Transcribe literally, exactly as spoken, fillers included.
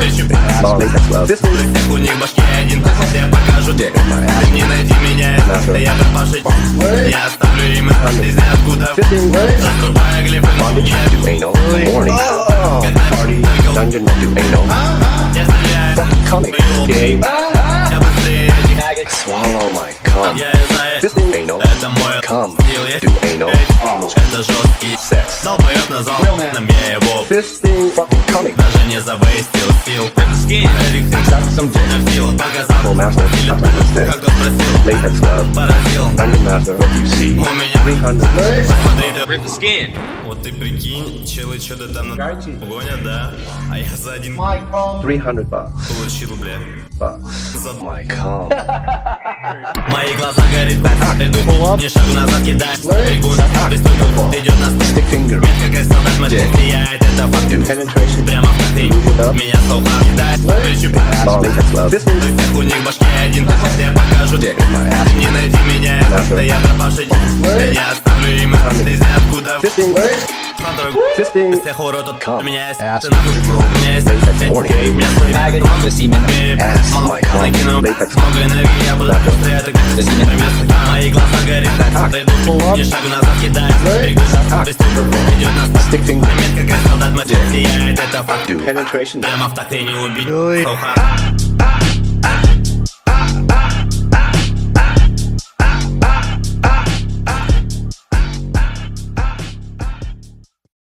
latex glove. Всех у них башки один, я покажу тебе. Ты не найди меня, я пропавший. Я оставлю им ты знаешь откуда. Заступая глифы, но Do anal in the morning. Party, dungeon, do anal. я стреляю. Fucking coming. Gay. Я быстрее этих. Swallow my cum. Я и знаю, Fisting anal. это мой Come. стил. Я Do anal. это жесткий Sex. но поет на зал, на мне его. Fisting. Fucking coming. Даже не завестил сил. Some фил, Full показал. master. What's this? Когда спросил, Latex glove. поразил. Dungeon master. What do you see? У меня three hundred. смотри, да. Rip the skin. Вот ты прикинь, челы что-то там на гонят, да? А я за один three hundred bucks. получил, бля. Bucks. За My cum. мои глаза горит, иду, не шагу назад кидай. Бегу на приступку, идет на стык. Stick finger. Как солдат, смотри, сияет, это факт. Penetration. Прямо в такты, меня слова кидает. Плечи, Latex glove. Fisting. всех у них башки один, я покажу тебе. Не найди меня, да я пропавший. Я оставлю им ты знаешь откуда. Fisting. Fisting. Всех урод тут у меня есть. Ass. Ты нахуй, у меня есть. Horny. У меня свой магазин, много семен. Ass. My cum. Накину Latex. много энергии, я буду быстрее, это как семен. Мои глаза горят, иду, не шагу назад кидай. Бегу на приступку, идет на стык. Stick finger. Метка как солдат, мать, сияет, это факт. Do penetration. Прямо в такт и не убить. So hard.